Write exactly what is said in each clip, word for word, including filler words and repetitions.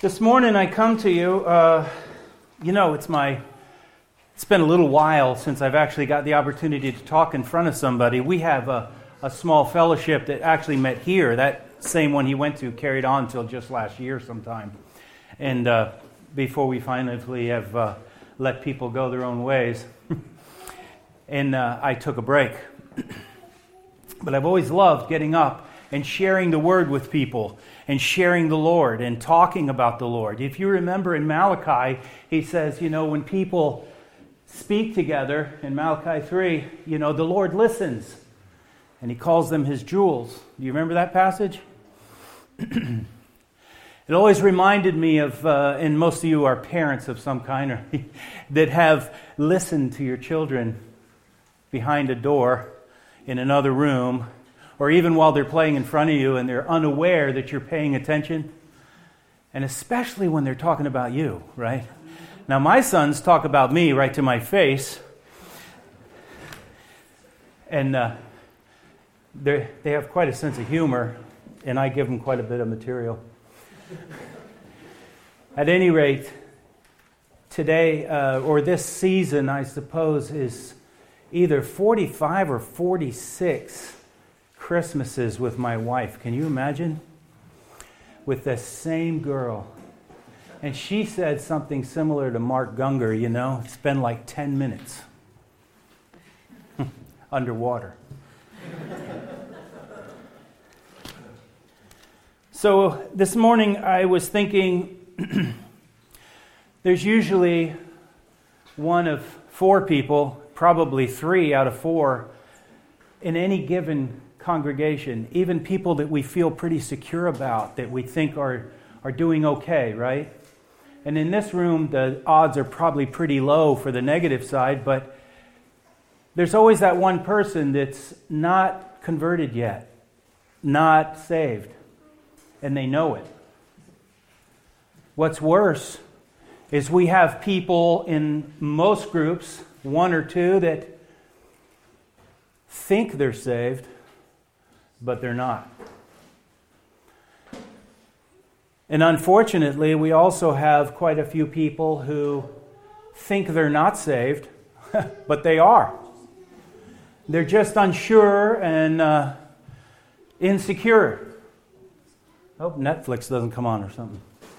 This morning I come to you, uh, you know, it's my, it's been a little while since I've actually got the opportunity to talk in front of somebody. We have a, a small fellowship that actually met here. That same one he went to carried on until just last year sometime. And uh, before we finally have uh, let people go their own ways. and uh, I took a break. But I've always loved getting up and sharing the Word with people and sharing the Lord and talking about the Lord. If you remember in Malachi, he says, you know, when people speak together in Malachi three, you know, the Lord listens. And he calls them his jewels. Do you remember that passage? It always reminded me of, uh, and most of you are parents of some kind, or that have listened to your children behind a door in another room, or even while they're playing in front of you and they're unaware that you're paying attention. And especially when they're talking about you, right? Now, my sons talk about me right to my face. And uh, they they have quite a sense of humor, and I give them quite a bit of material. At any rate, today, uh, or this season, I suppose, is either forty-five or forty-six Christmases with my wife. Can you imagine? With the same girl. And she said something similar to Mark Gungor, you know, it's been like ten minutes. Underwater. So this morning I was thinking there's usually one of four people, probably three out of four, in any given congregation, even people that we feel pretty secure about, that we think are, are doing okay, right? And in this room, the odds are probably pretty low for the negative side, but there's always that one person that's not converted yet, not saved, and they know it. What's worse is we have people in most groups, one or two, that think they're saved, but they're not. And unfortunately, we also have quite a few people who think they're not saved, but they are. They're just unsure and uh, insecure. I hope Netflix doesn't come on or something.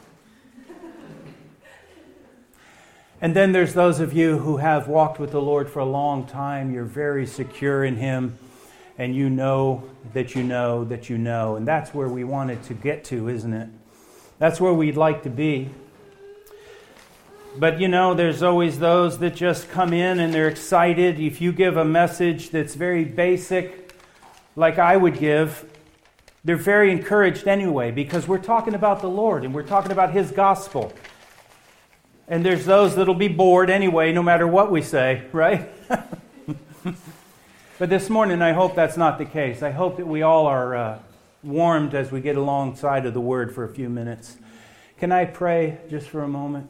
And then there's those of you who have walked with the Lord for a long time. You're very secure in Him, and you know that you know that you know. And that's where we wanted to get to, isn't it? That's where we'd like to be. But you know, there's always those that just come in and they're excited. If you give a message that's very basic, like I would give, they're very encouraged anyway, because we're talking about the Lord and we're talking about His gospel. And there's those that'll be bored anyway, no matter what we say, right? But this morning, I hope that's not the case. I hope that we all are uh, warmed as we get alongside of the Word for a few minutes. Can I pray just for a moment?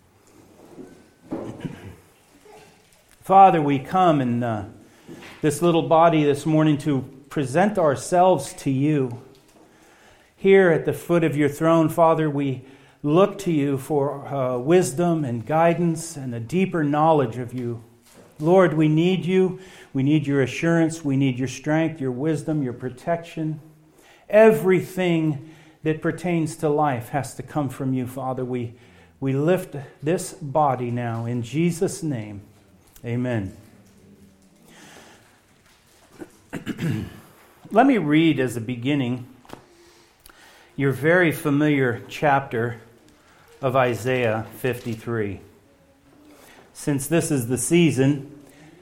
Father, we come in uh, this little body this morning to present ourselves to You. Here at the foot of Your throne, Father, we look to You for uh, wisdom and guidance and a deeper knowledge of You. Lord, we need You. We need Your assurance. We need Your strength, Your wisdom, Your protection. Everything that pertains to life has to come from You, Father. We, we lift this body now in Jesus' name. Amen. Let me read as a beginning your very familiar chapter of Isaiah fifty-three. Since this is the season,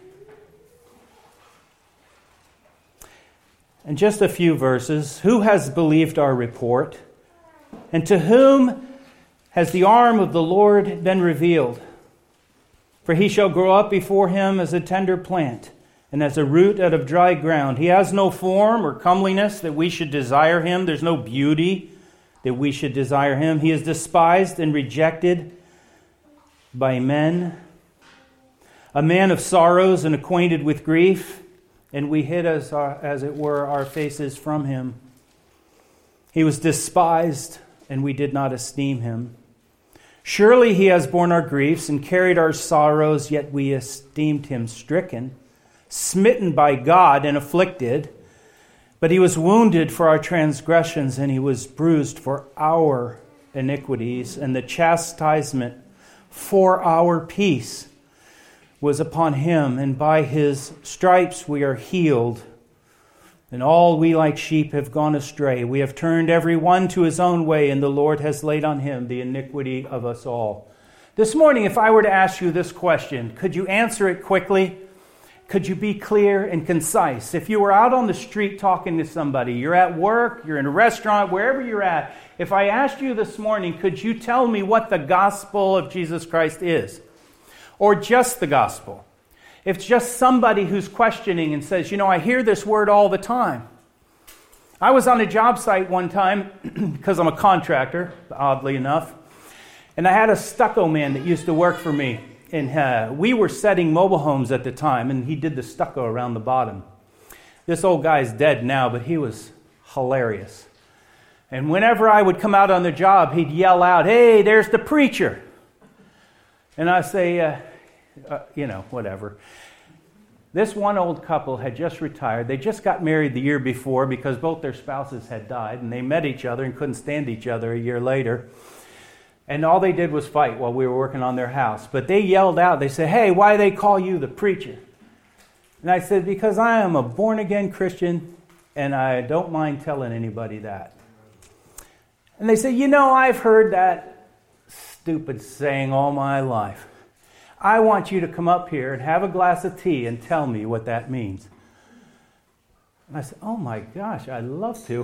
and just a few verses. Who has believed our report? And to whom has the arm of the Lord been revealed? For He shall grow up before Him as a tender plant, and as a root out of dry ground. He has no form or comeliness that we should desire Him. There's no beauty that we should desire Him. He is despised and rejected by men, a man of sorrows and acquainted with grief, and we hid, as, our, as it were, our faces from Him. He was despised and we did not esteem him. Surely he has borne our griefs and carried our sorrows, yet we esteemed him stricken, smitten by God and afflicted. But he was wounded for our transgressions, and he was bruised for our iniquities, and the chastisement for our peace was upon him, and by his stripes we are healed. And all we like sheep have gone astray. We have turned every one to his own way, and the Lord has laid on him the iniquity of us all. This morning, if I were to ask you this question, could you answer it quickly? Could you be clear and concise? If you were out on the street talking to somebody, you're at work, you're in a restaurant, wherever you're at, if I asked you this morning, could you tell me what the gospel of Jesus Christ is? Or just the gospel? If it's just somebody who's questioning and says, you know, I hear this word all the time. I was on a job site one time, because I'm a contractor, oddly enough, and I had a stucco man that used to work for me. And uh, we were setting mobile homes at the time, and he did the stucco around the bottom. This old guy's dead now, but he was hilarious. And whenever I would come out on the job, he'd yell out, "Hey, there's the preacher." And I say, uh, uh, you know, whatever. This one old couple had just retired. They just got married the year before because both their spouses had died, and they met each other and couldn't stand each other a year later. And all they did was fight while we were working on their house. But they yelled out, they said, "Hey, why do they call you the preacher?" And I said, "Because I am a born-again Christian, and I don't mind telling anybody that." And they said, "You know, I've heard that stupid saying all my life. I want you to come up here and have a glass of tea and tell me what that means." And I said, "Oh my gosh, I'd love to."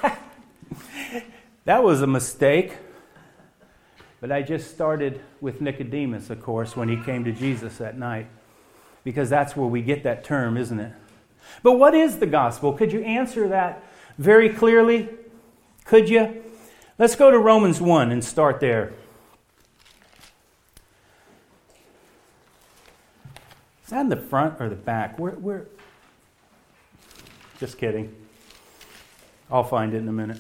That was a mistake. But I just started with Nicodemus, of course, when he came to Jesus that night. Because that's where we get that term, isn't it? But what is the gospel? Could you answer that very clearly? Could you? Let's go to Romans one and start there. Is that in the front or the back? Where, where? Just kidding. I'll find it in a minute.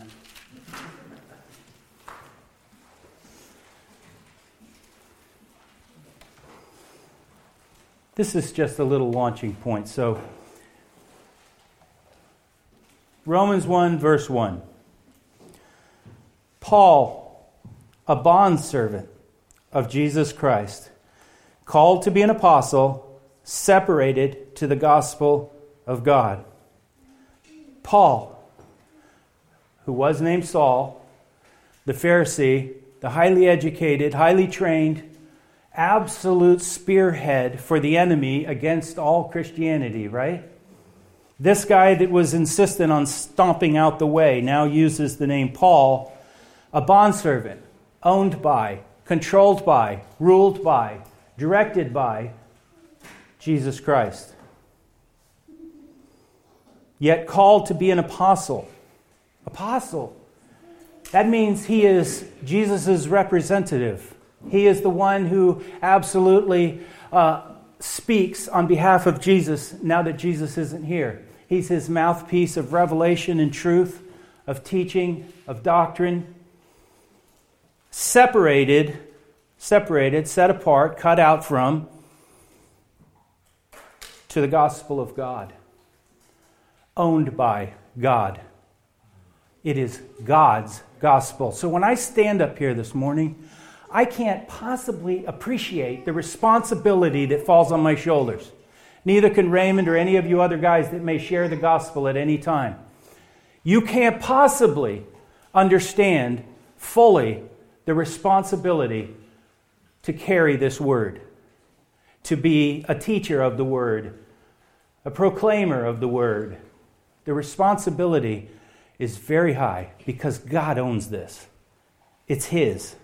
This is just a little launching point. So, Romans one, verse one. Paul, a bondservant of Jesus Christ, called to be an apostle, separated to the gospel of God. Paul, who was named Saul, the Pharisee, the highly educated, highly trained, absolute spearhead for the enemy against all Christianity, right? This guy that was insistent on stomping out the way now uses the name Paul, a bondservant, owned by, controlled by, ruled by, directed by Jesus Christ. Yet called to be an apostle. Apostle. That means he is Jesus' representative. He is the one who absolutely uh, speaks on behalf of Jesus now that Jesus isn't here. He's his mouthpiece of revelation and truth, of teaching, of doctrine. Separated, separated, set apart, cut out from, to the gospel of God. Owned by God. It is God's gospel. So when I stand up here this morning, I can't possibly appreciate the responsibility that falls on my shoulders. Neither can Raymond or any of you other guys that may share the gospel at any time. You can't possibly understand fully the responsibility to carry this word, to be a teacher of the word, a proclaimer of the word. The responsibility is very high because God owns this. It's His.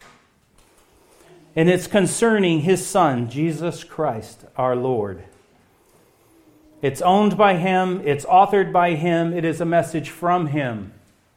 And it's concerning His Son, Jesus Christ, our Lord. It's owned by Him. It's authored by Him. It is a message from Him.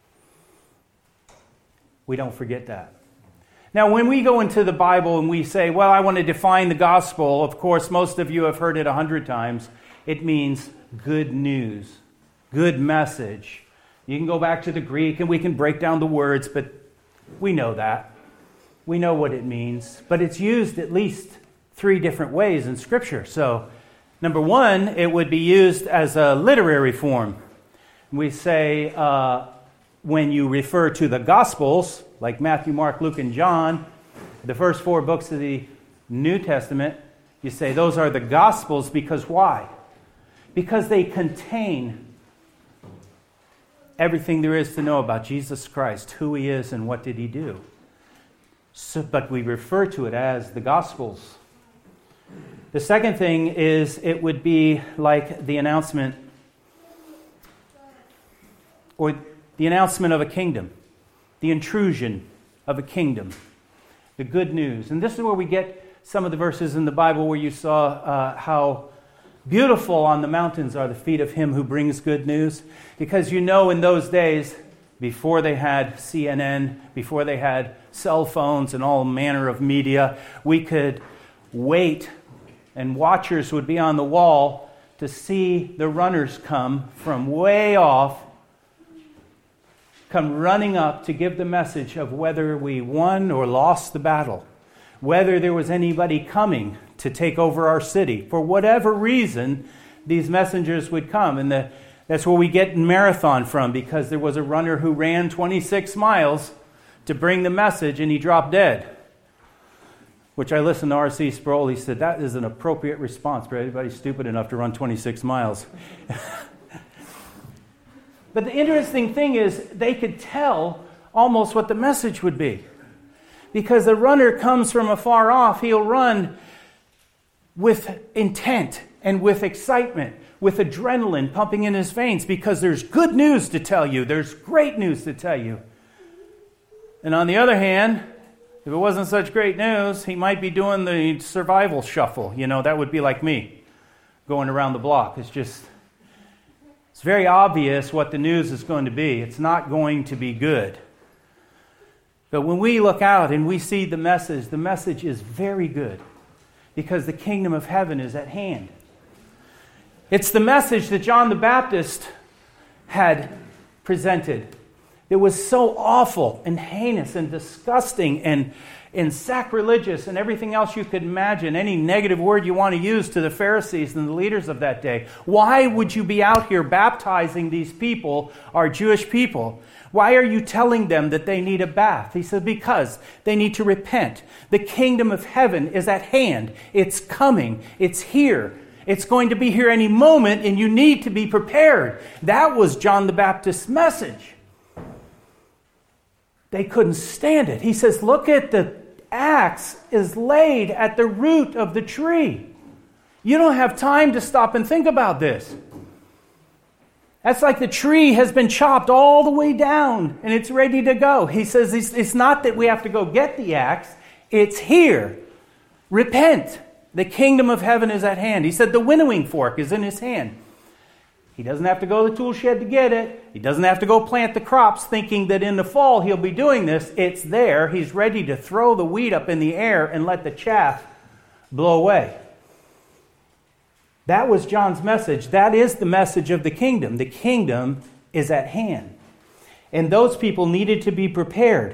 We don't forget that. Now, when we go into the Bible and we say, well, I want to define the gospel, of course, most of you have heard it a hundred times. It means good news, good message. You can go back to the Greek and we can break down the words, but We know that. We know what it means. But it's used at least three different ways in Scripture. So, number one, it would be used as a literary form. We say uh, when you refer to the Gospels, like Matthew, Mark, Luke, and John, the first four books of the New Testament, you say those are the Gospels because why? Because they contain everything there is to know about Jesus Christ, who He is and what did He do. So, but we refer to it as the Gospels. The second thing is it would be like the announcement or the announcement of a kingdom, the intrusion of a kingdom, the good news. And this is where we get some of the verses in the Bible where you saw uh, how beautiful on the mountains are the feet of him who brings good news. Because you know in those days, before they had C N N, before they had cell phones and all manner of media, we could wait and watchers would be on the wall to see the runners come from way off, come running up to give the message of whether we won or lost the battle, whether there was anybody coming to take over our city. For whatever reason, these messengers would come. And the, that's where we get marathon from, because there was a runner who ran twenty-six miles to bring the message and he dropped dead. Which I listened to R C Sproul. He said, that is an appropriate response for anybody stupid enough to run twenty-six miles. But the interesting thing is they could tell almost what the message would be. Because the runner comes from afar off, he'll run with intent and with excitement, with adrenaline pumping in his veins, because there's good news to tell you, there's great news to tell you. And on the other hand, if it wasn't such great news, he might be doing the survival shuffle. You know, that would be like me, going around the block. It's just, it's very obvious what the news is going to be. It's not going to be good. But when we look out and we see the message, the message is very good, because the kingdom of heaven is at hand. It's the message that John the Baptist had presented. It was so awful and heinous and disgusting and, and sacrilegious and everything else you could imagine, any negative word you want to use to the Pharisees and the leaders of that day. Why would you be out here baptizing these people, our Jewish people? Why are you telling them that they need a bath? He said, because they need to repent. The kingdom of heaven is at hand. It's coming. It's here. It's going to be here any moment, and you need to be prepared. That was John the Baptist's message. They couldn't stand it. He says, look at the axe is laid at the root of the tree. You don't have time to stop and think about this. That's like the tree has been chopped all the way down and it's ready to go. He says it's, it's not that we have to go get the axe. It's here. Repent. The kingdom of heaven is at hand. He said the winnowing fork is in his hand. He doesn't have to go to the tool shed to get it. He doesn't have to go plant the crops thinking that in the fall he'll be doing this. It's there. He's ready to throw the wheat up in the air and let the chaff blow away. That was John's message. That is the message of the kingdom. The kingdom is at hand. And those people needed to be prepared.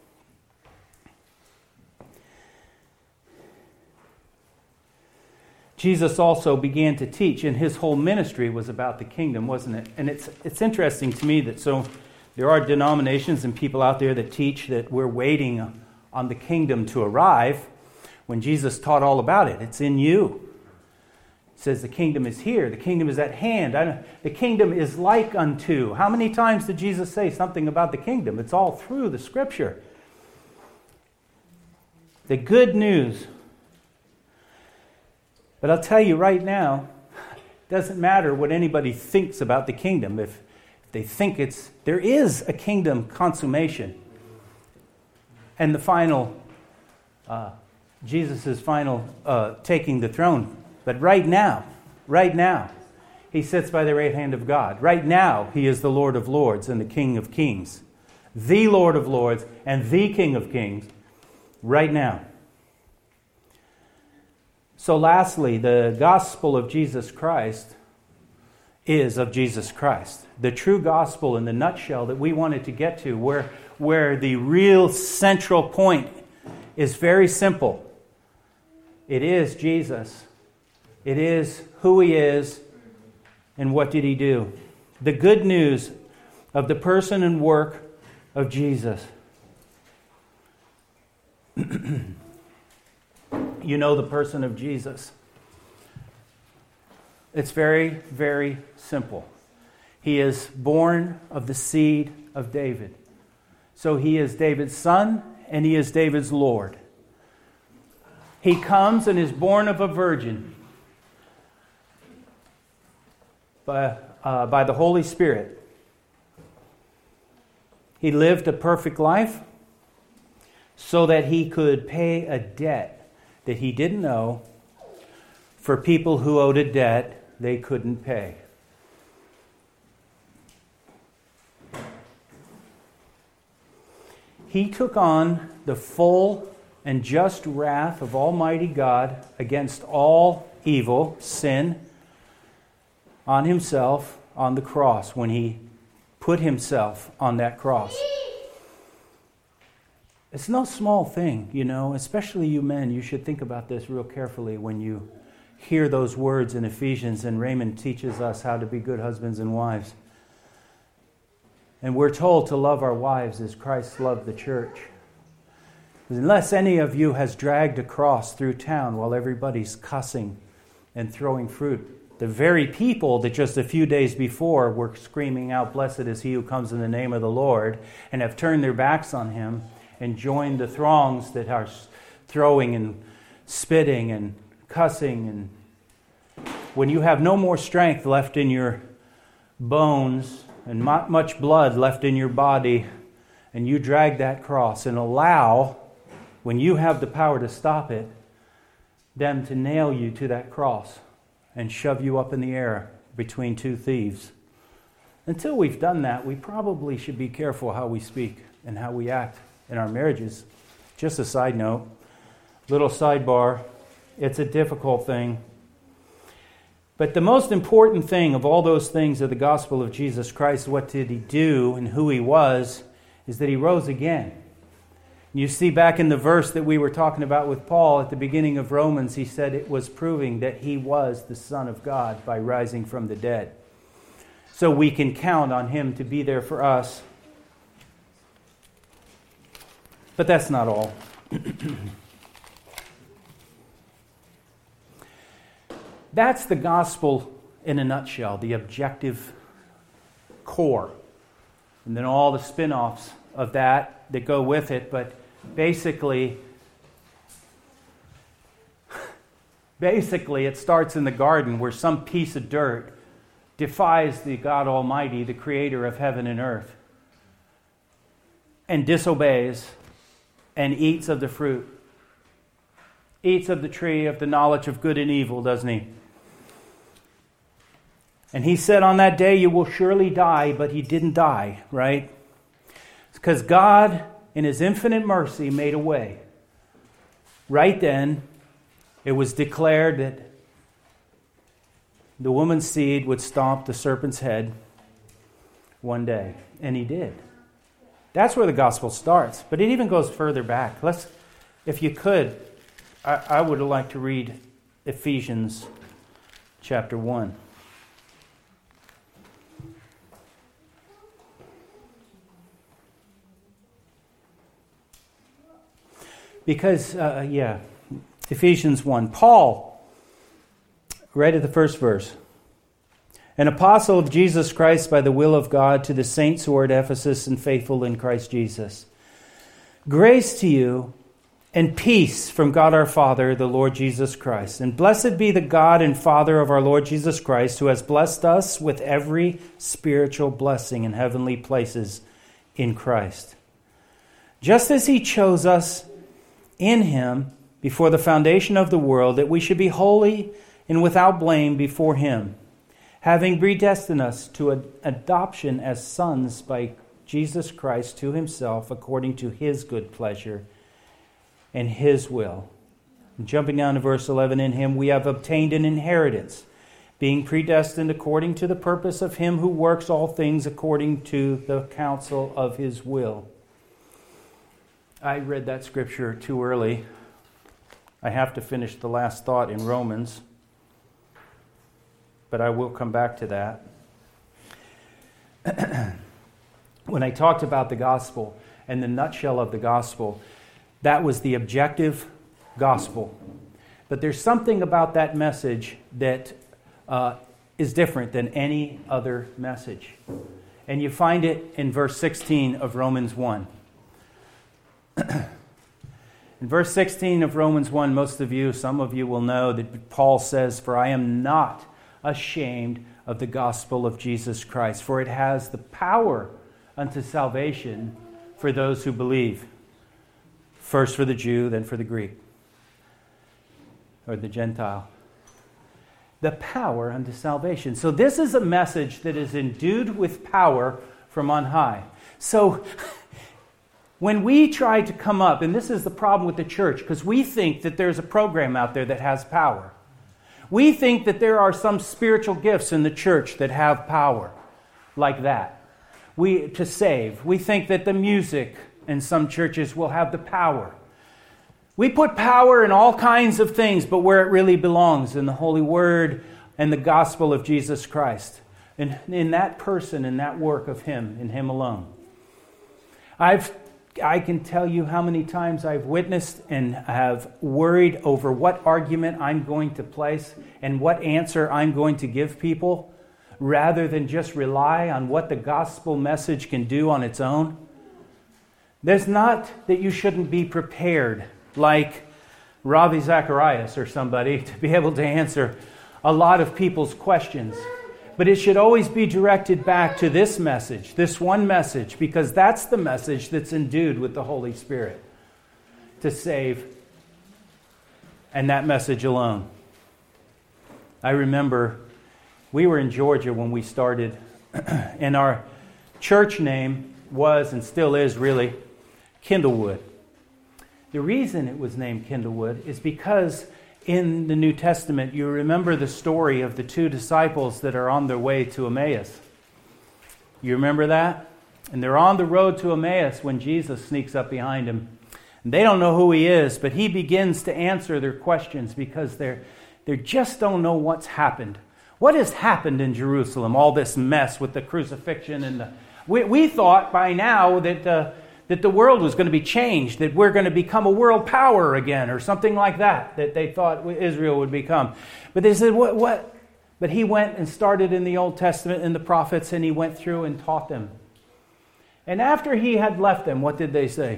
Jesus also began to teach, and his whole ministry was about the kingdom, wasn't it? And it's it's interesting to me that so there are denominations and people out there that teach that we're waiting on the kingdom to arrive when Jesus taught all about it. It's in you. It says the kingdom is here. The kingdom is at hand. I don't, the kingdom is like unto. How many times did Jesus say something about the kingdom? It's all through the scripture. The good news. But I'll tell you right now, it doesn't matter what anybody thinks about the kingdom. If, if they think it's, there is a kingdom consummation. And the final, uh, Jesus' final uh, taking the throne. But right now, right now, he sits by the right hand of God. Right now, he is the Lord of lords and the King of kings. The Lord of lords and the King of kings. Right now. So lastly, the gospel of Jesus Christ is of Jesus Christ. The true gospel in the nutshell that we wanted to get to, where, where the real central point is very simple. It is Jesus. It is who He is and what did He do. The good news of the person and work of Jesus. You know the person of Jesus. It's very, very simple. He is born of the seed of David. So He is David's son and He is David's Lord. He comes and is born of a virgin by, uh, by the Holy Spirit. He lived a perfect life so that He could pay a debt that He didn't know for people who owed a debt they couldn't pay. He took on the full and just wrath of Almighty God against all evil, sin, on Himself on the cross when He put Himself on that cross. It's no small thing, you know, especially you men. You should think about this real carefully when you hear those words in Ephesians, and Raymond teaches us how to be good husbands and wives. And we're told to love our wives as Christ loved the church. Unless any of you has dragged a cross through town while everybody's cussing and throwing fruit, the very people that just a few days before were screaming out, "Blessed is he who comes in the name of the Lord," and have turned their backs on Him and joined the throngs that are throwing and spitting and cussing. And when you have no more strength left in your bones and not much blood left in your body, and you drag that cross and allow, when you have the power to stop it, them to nail you to that cross and shove you up in the air between two thieves. Until we've done that, we probably should be careful how we speak and how we act in our marriages. Just a side note, little sidebar, it's a difficult thing. But the most important thing of all those things of the gospel of Jesus Christ, what did He do and who He was, is that He rose again. You see back in the verse that we were talking about with Paul at the beginning of Romans, he said it was proving that He was the Son of God by rising from the dead. So we can count on Him to be there for us. But that's not all. That's the gospel in a nutshell, the objective core. And then all the spin-offs of that that go with it. But basically, basically it starts in the garden where some piece of dirt defies the God Almighty, the creator of heaven and earth, and disobeys and eats of the fruit. Eats of the tree of the knowledge of good and evil, doesn't he? And He said on that day, you will surely die, but He didn't die, right? It's because God, in His infinite mercy, made a way. Right then, it was declared that the woman's seed would stomp the serpent's head one day. And He did. That's where the gospel starts. But it even goes further back. Let's, if you could, I, I would like to read Ephesians chapter one. Because, uh, yeah, Ephesians one. Paul, right at the first verse. An apostle of Jesus Christ by the will of God to the saints who are at Ephesus and faithful in Christ Jesus. Grace to you and peace from God our Father, the Lord Jesus Christ. And blessed be the God and Father of our Lord Jesus Christ, who has blessed us with every spiritual blessing in heavenly places in Christ. Just as He chose us in Him before the foundation of the world, that we should be holy and without blame before Him, having predestined us to ad- adoption as sons by Jesus Christ to Himself, according to His good pleasure and His will. And jumping down to verse eleven, in Him we have obtained an inheritance, being predestined according to the purpose of Him who works all things according to the counsel of His will, I read that scripture too early. I have to finish the last thought in Romans, but I will come back to that. When I talked about the gospel and the nutshell of the gospel, that was the objective gospel. But there's something about that message that uh, is different than any other message. And you find it in verse sixteen of Romans one. In verse sixteen of Romans one, most of you, some of you will know that Paul says, "For I am not ashamed of the gospel of Jesus Christ, for it has the power unto salvation for those who believe." First for the Jew, then for the Greek, or the Gentile. The power unto salvation. So this is a message that is endued with power from on high. So when we try to come up, and this is the problem with the church, because we think that there's a program out there that has power. We think that there are some spiritual gifts in the church that have power like that. We to save. We think that the music in some churches will have the power. We put power in all kinds of things, but where it really belongs, in the Holy Word and the gospel of Jesus Christ. In, in that person, in that work of Him, in Him alone. I've I can tell you how many times I've witnessed and have worried over what argument I'm going to place and what answer I'm going to give people, rather than just rely on what the gospel message can do on its own. There's not that you shouldn't be prepared like Ravi Zacharias or somebody to be able to answer a lot of people's questions. But it should always be directed back to this message, this one message, because that's the message that's endued with the Holy Spirit to save, and that message alone. I remember we were in Georgia when we started, and our church name was, and still is really, Kindlewood. The reason it was named Kindlewood is because in the New Testament, you remember the story of the two disciples that are on their way to Emmaus. You remember that? And they're on the road to Emmaus when Jesus sneaks up behind them. And they don't know who He is, but He begins to answer their questions because they're, they just don't know what's happened. What has happened in Jerusalem? All this mess with the crucifixion and the... We, we thought by now that... Uh, that the world was going to be changed, that we're going to become a world power again, or something like that, that they thought Israel would become. But they said, what, what? But He went and started in the Old Testament and the prophets, and He went through and taught them. And after He had left them, what did they say?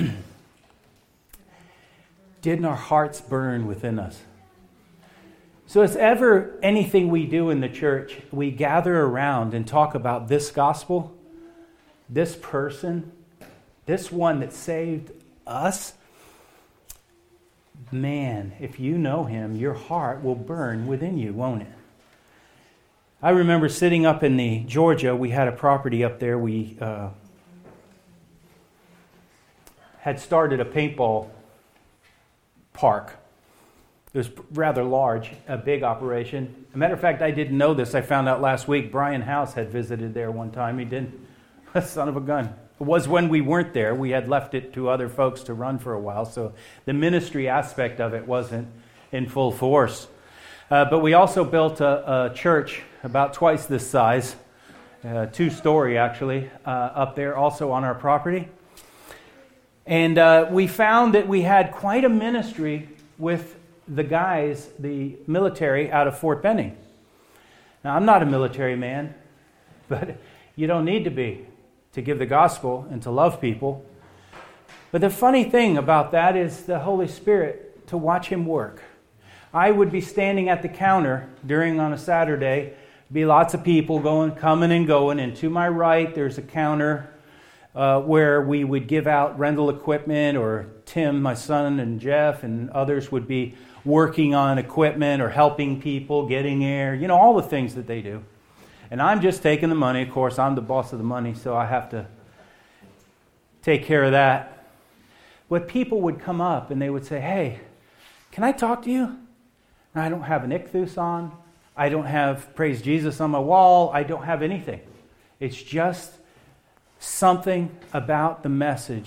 Didn't our hearts burn within us? So if ever anything we do in the church, we gather around and talk about this gospel, this person, this one that saved us, man, if you know Him, your heart will burn within you, won't it? I remember sitting up in the Georgia, we had a property up there. We uh, had started a paintball park. It was rather large, a big operation. As a matter of fact, I didn't know this. I found out last week. Brian House had visited there one time. He didn't. Son of a gun. It was when we weren't there. We had left it to other folks to run for a while, so the ministry aspect of it wasn't in full force. Uh, but we also built a, a church about twice this size, uh, two-story actually, uh, up there also on our property. And uh, we found that we had quite a ministry with the guys, the military out of Fort Benning. Now, I'm not a military man, but you don't need to be to give the gospel and to love people. But the funny thing about that is the Holy Spirit, to watch Him work. I would be standing at the counter during on a Saturday, be lots of people going, coming and going, and to my right there's a counter uh, where we would give out rental equipment, or Tim, my son, and Jeff and others would be working on equipment or helping people, getting air, you know, all the things that they do. And I'm just taking the money. Of course, I'm the boss of the money, so I have to take care of that. But people would come up and they would say, "Hey, can I talk to you?" And I don't have an ichthus on. I don't have Praise Jesus on my wall. I don't have anything. It's just something about the message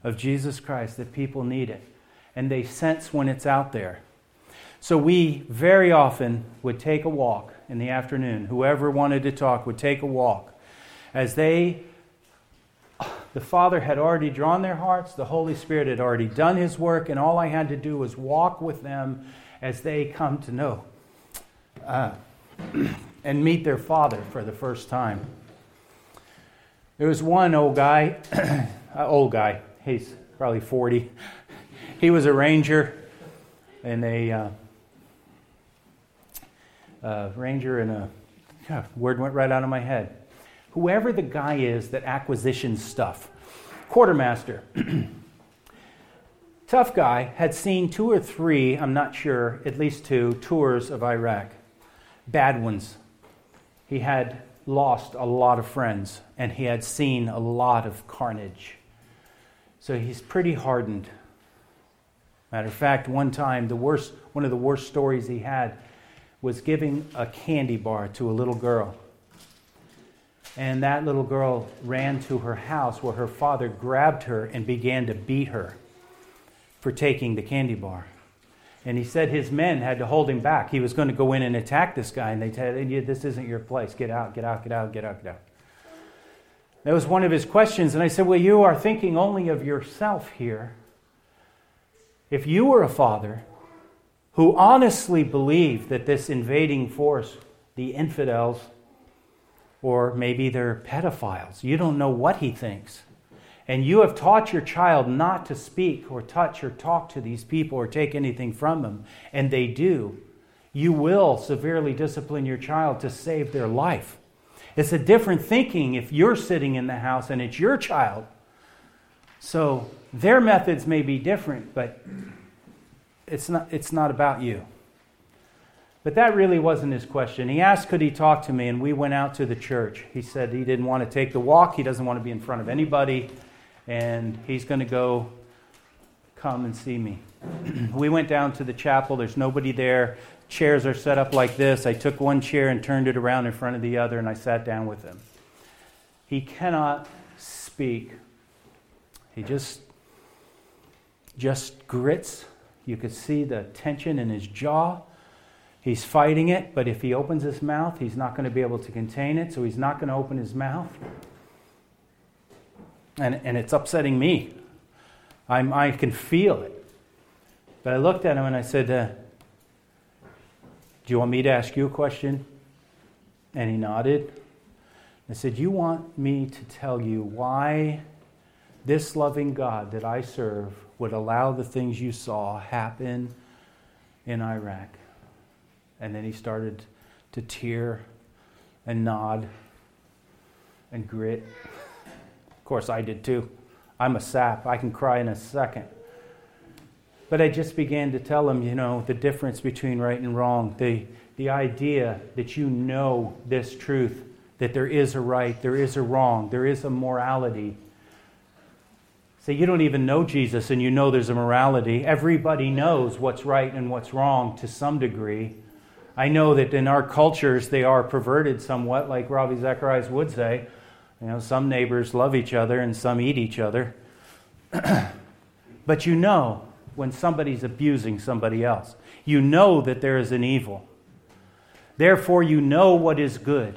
of Jesus Christ, that people need it. And they sense when it's out there. So we very often would take a walk in the afternoon. Whoever wanted to talk would take a walk. As they, the Father had already drawn their hearts, the Holy Spirit had already done His work, and all I had to do was walk with them as they come to know uh, and meet their Father for the first time. There was one old guy, uh, old guy, he's probably forty. He was a ranger, and a uh, uh, ranger and a God, word went right out of my head. Whoever the guy is that acquisitions stuff, quartermaster, tough guy, had seen two or three, I'm not sure, at least two tours of Iraq, bad ones. He had lost a lot of friends, and he had seen a lot of carnage. So he's pretty hardened. Matter of fact, one time, the worst, one of the worst stories he had was giving a candy bar to a little girl. And that little girl ran to her house where her father grabbed her and began to beat her for taking the candy bar. And he said his men had to hold him back. He was going to go in and attack this guy, and they said, "This isn't your place. Get out, get out, get out, get out, get out." That was one of his questions. And I said, well, you are thinking only of yourself here. If you were a father who honestly believed that this invading force, the infidels, or maybe they're pedophiles, you don't know what he thinks, and you have taught your child not to speak or touch or talk to these people or take anything from them, and they do, you will severely discipline your child to save their life. It's a different thinking if you're sitting in the house and it's your child. So their methods may be different, but it's not, it's not about you. But that really wasn't his question. He asked, could he talk to me? And we went out to the church. He said he didn't want to take the walk. He doesn't want to be in front of anybody. And he's going to go come and see me. We went down to the chapel. There's nobody there. Chairs are set up like this. I took one chair and turned it around in front of the other, and I sat down with him. He cannot speak. He just, just grits. You could see the tension in his jaw. He's fighting it, but if he opens his mouth, he's not going to be able to contain it, so he's not going to open his mouth. And, and it's upsetting me. I'm, I can feel it. But I looked at him and I said, uh, do you want me to ask you a question? And he nodded. I said, you want me to tell you why this loving God that I serve would allow the things you saw happen in Iraq? And then he started to tear and nod and grit. Of course, I did too. I'm a sap. I can cry in a second. But I just began to tell him, you know, the difference between right and wrong. The, the idea that you know this truth, that there is a right, there is a wrong, there is a morality. Say, you don't even know Jesus and you know there's a morality. Everybody knows what's right and what's wrong to some degree. I know that in our cultures they are perverted somewhat, like Ravi Zacharias would say. You know, some neighbors love each other and some eat each other. But you know when somebody's abusing somebody else. You know that there is an evil. Therefore, you know what is good.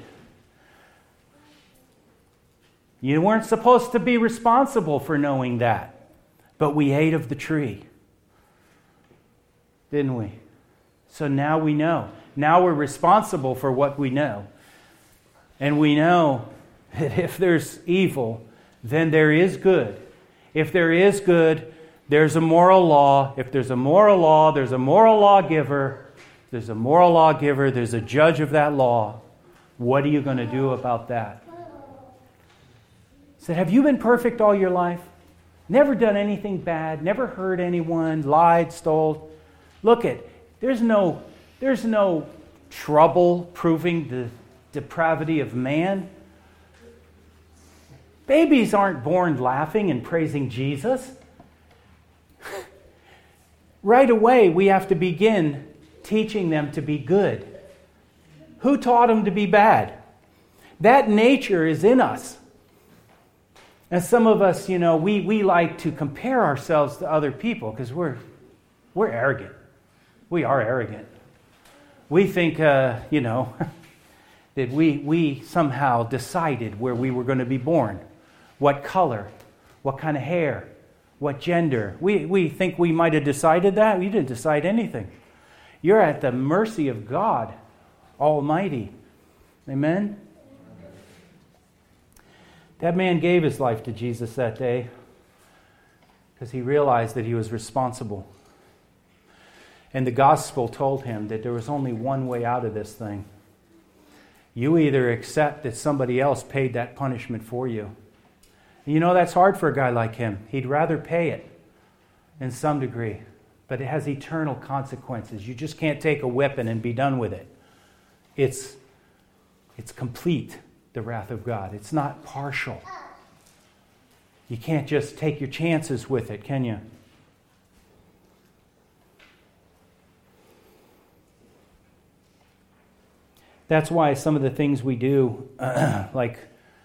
You weren't supposed to be responsible for knowing that. But we ate of the tree. Didn't we? So now we know. Now we're responsible for what we know. And we know that if there's evil, then there is good. If there is good, there's a moral law. If there's a moral law, there's a moral lawgiver. If there's a moral lawgiver, there's a judge of that law. What are you going to do about that? Said, have you been perfect all your life? Never done anything bad? Never hurt anyone? Lied, stole? Look at, there's no, there's no trouble proving the depravity of man. Babies aren't born laughing and praising Jesus. Right away, we have to begin teaching them to be good. Who taught them to be bad? That nature is in us. And some of us, you know, we, we like to compare ourselves to other people because we're, we're arrogant. We are arrogant. We think, uh, you know, that we, we somehow decided where we were going to be born, what color, what kind of hair, what gender. We, we think we might have decided that. We didn't decide anything. You're at the mercy of God Almighty. Amen? That man gave his life to Jesus that day because he realized that he was responsible. And the gospel told him that there was only one way out of this thing. You either accept that somebody else paid that punishment for you. And you know, that's hard for a guy like him. He'd rather pay it in some degree. But it has eternal consequences. You just can't take a whipping and be done with it. It's, it's complete, the wrath of God. It's not partial. You can't just take your chances with it, can you? That's why some of the things we do, like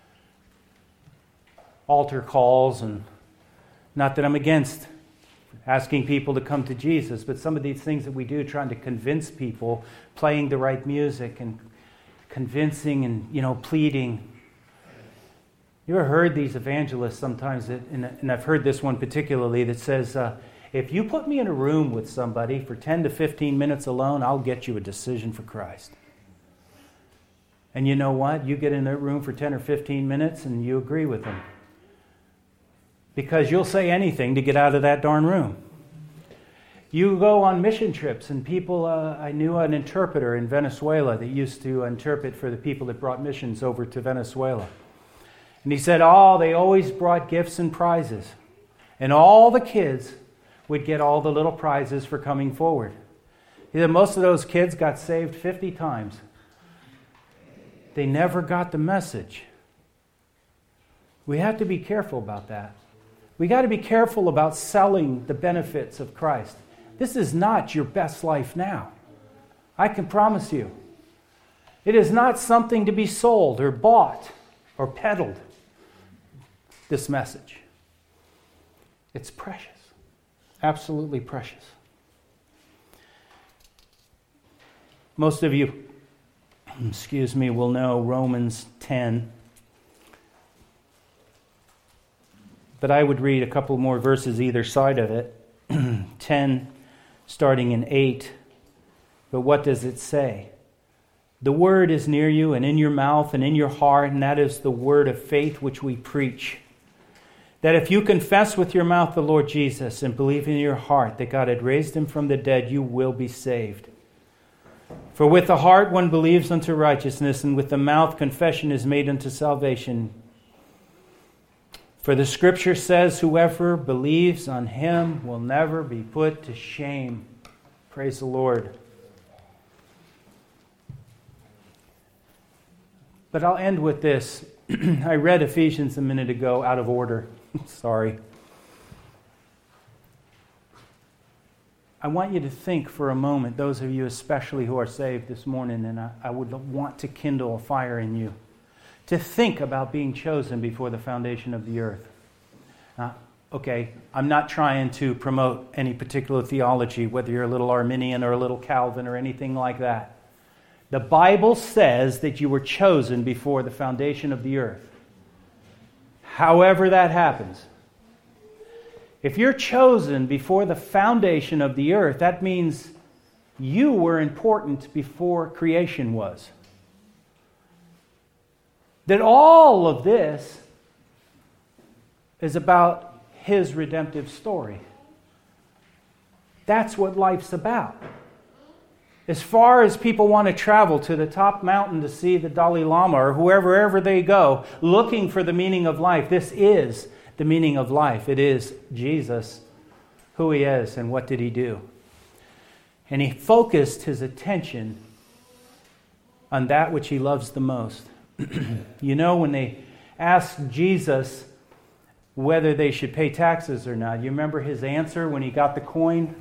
altar calls, and not that I'm against asking people to come to Jesus, but some of these things that we do, trying to convince people, playing the right music and convincing and, you know, pleading. You ever heard these evangelists sometimes, that, and I've heard this one particularly, that says, uh, if you put me in a room with somebody for ten to fifteen minutes alone, I'll get you a decision for Christ. And you know what? You get in that room for ten or fifteen minutes and you agree with them. Because you'll say anything to get out of that darn room. You go on mission trips, and people, uh, I knew an interpreter in Venezuela that used to interpret for the people that brought missions over to Venezuela. And he said, oh, they always brought gifts and prizes. And all the kids would get all the little prizes for coming forward. He said most of those kids got saved fifty times. They never got the message. We have to be careful about that. We got to be careful about selling the benefits of Christ. This is not your best life now. I can promise you. It is not something to be sold or bought or peddled, this message. It's precious. Absolutely precious. Most of you, excuse me, will know Romans ten. But I would read a couple more verses either side of it. ten, starting in eight. But what does it say? The word is near you and in your mouth and in your heart, and that is the word of faith which we preach. That if you confess with your mouth the Lord Jesus and believe in your heart that God had raised him from the dead, you will be saved. For with the heart one believes unto righteousness, and with the mouth confession is made unto salvation. For the Scripture says, whoever believes on him will never be put to shame. Praise the Lord. But I'll end with this. I read Ephesians a minute ago out of order. Sorry. I want you to think for a moment, those of you especially who are saved this morning, and I, I would want to kindle a fire in you, to think about being chosen before the foundation of the earth. Uh, okay, I'm not trying to promote any particular theology, whether you're a little Arminian or a little Calvin or anything like that. The Bible says that you were chosen before the foundation of the earth. However that happens. If you're chosen before the foundation of the earth, that means you were important before creation was. That all of this is about His redemptive story. That's what life's about. As far as people want to travel to the top mountain to see the Dalai Lama or whoever ever they go, looking for the meaning of life, this is the meaning of life. It is Jesus, who He is, and what did He do. And He focused His attention on that which He loves the most. You know, when they asked Jesus whether they should pay taxes or not, you remember His answer when He got the coin?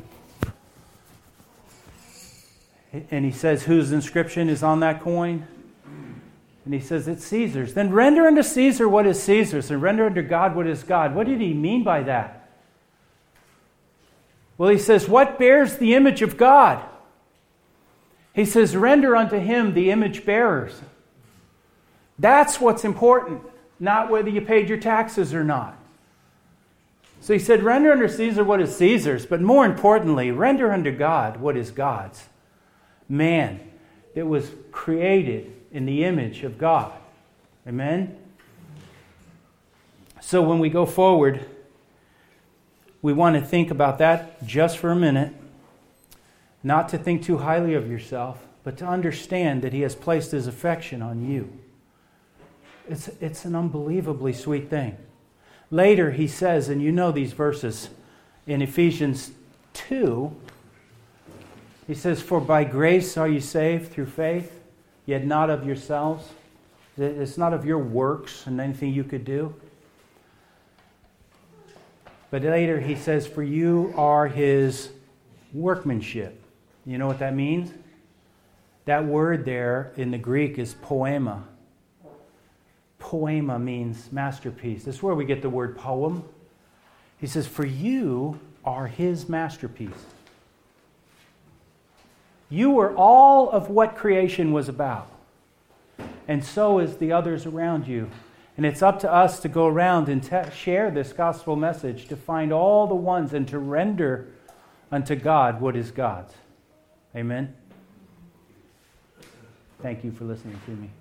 And He says, whose inscription is on that coin? And he says, it's Caesar's. Then render unto Caesar what is Caesar's, and render unto God what is God. What did he mean by that? Well, he says, what bears the image of God? He says, render unto him the image bearers. That's what's important, not whether you paid your taxes or not. So he said, render unto Caesar what is Caesar's, but more importantly, render unto God what is God's. Man that was created in the image of God. Amen? So when we go forward, we want to think about that just for a minute. Not to think too highly of yourself, but to understand that He has placed His affection on you. It's, it's an unbelievably sweet thing. Later he says, and you know these verses, in Ephesians two, he says, for by grace are you saved through faith, yet not of yourselves. It's not of your works and anything you could do. But later he says, for you are His workmanship. You know what that means? That word there in the Greek is poema. Poema means masterpiece. This is where we get the word poem. He says, for you are His masterpiece. You were all of what creation was about. And so is the others around you. And it's up to us to go around and te- share this gospel message, to find all the ones and to render unto God what is God's. Amen? Thank you for listening to me.